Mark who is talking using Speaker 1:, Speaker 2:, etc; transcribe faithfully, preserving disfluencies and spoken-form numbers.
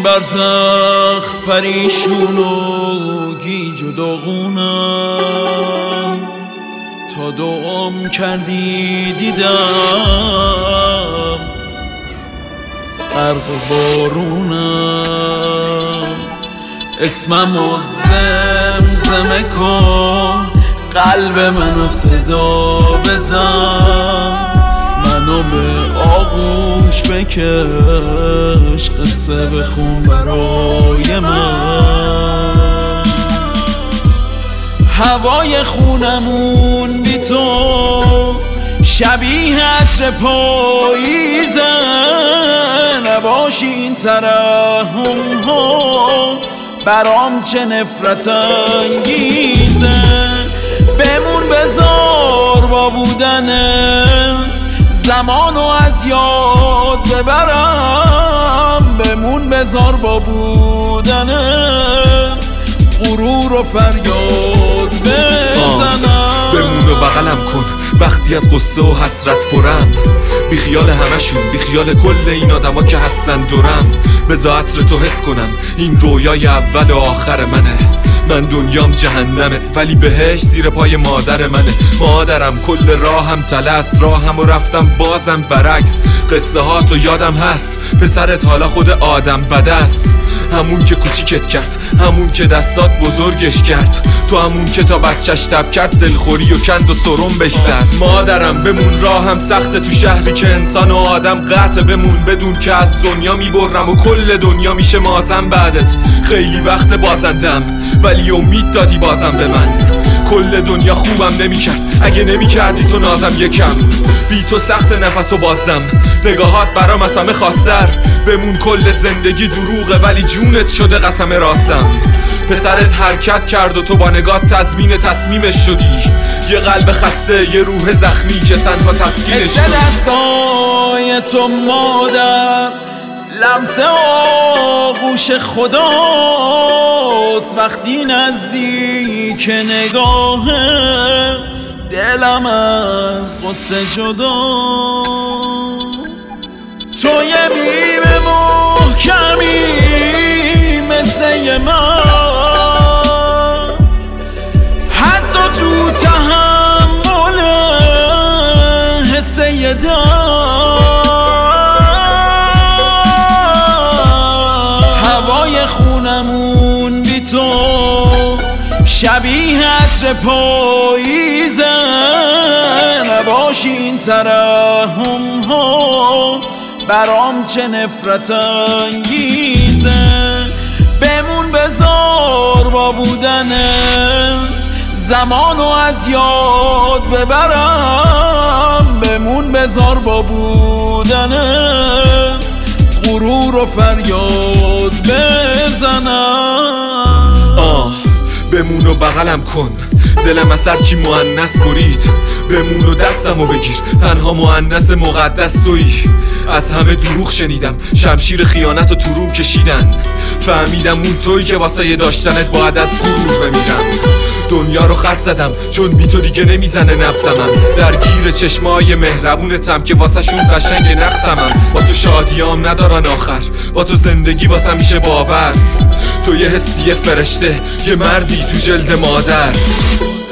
Speaker 1: این برزخ پریشون و گیج و داغونم، تا دعام کردی دیدم غرق بارونم. اسمم و زمزمه کن، قلب منو صدا بزن، منو به آغوش بکش، قصه بخون برای من. هوای خونمون بی تو شبیه عطر پاییزه، نباشی این ترحم ها برام چه نفرت انگیزه. بمون بذار با بودنت زمانو از یاد ببرم، بمون بذار با بودنت غرور و فریاد بزنم.
Speaker 2: بمون و بغلم کن وقتی از قصه و حسرت پرم، بی خیال همشون، بی خیال کل این آدما که هستن دورم. بذار عطر تو حس کنم این رویای اول و آخر منه. من دنیام جهنمه ولی بهش زیر پای مادر منه. مادرم کل راهم تله است، راهم و رفتم بازم برعکس. قصه ها تو یادم هست، پسرت حالا خود آدم بده است. همون که کوچیکت کرد، همون که دستات بزرگش کرد، تو همون که تا بچهش تب کرد دلخوری و کند و سرم بش زد. مادرم بمون راهم سخته تو شهری که انسان و آدم قطع، بمون بدون که از دنیا میبرم و کل دنیا میشه ماتم بعدت. خیلی وقت بازندم ولی امید دادی بازم به من. کل دنیا خوبم نمیکرد اگه نمیکردی تو نازم یکم. بی تو سخت نفس و بازم، نگاهات برام از همه خواستر. بمون کل زندگی دروغه ولی جونت شده قسم راستم. پسرت حرکت کرد و تو با نگاه تضمین تصمیمش شدی. یه قلب خسته، یه روح زخمی که تنها تسکینش شدی.
Speaker 1: دستای تو مادر، لمس آغوش خداست، وقتی نزدیک نگاه دلم از غصه جدا. تو یه میوه محکمی مثل من، حتی تو تحمل حس یه دم. هوای خونمون بی تو شبیه عطر پاییزه، نباشی این ترحم ها برام چه نفرت انگیزه. بمون بذار با بودنت زمانو از یاد ببرم، بمون بذار با بودنت غرور و فریاد بزنم.
Speaker 2: آه بمون و بغلم کن، دلم از هرچی مؤنث برید. بمون و دستمو بگیر، تنها مؤنث مقدس تویی. از همه دروغ شنیدم، شمشیر خیانت و تو روم کشیدن. فهمیدم اون تویی که واسه داشتنت باید از غرور بمیرم. دنیا رو خط زدم چون بی تو دیگه نمیزنه نبضمم. درگیر چشمای مهربونتم که واسه شون قشنگ نقصمم. با تو شادیام ندارن آخر، با تو زندگی واسه میشه باور. تو یه حسی فرشته، یه مردی تو جلد مادر.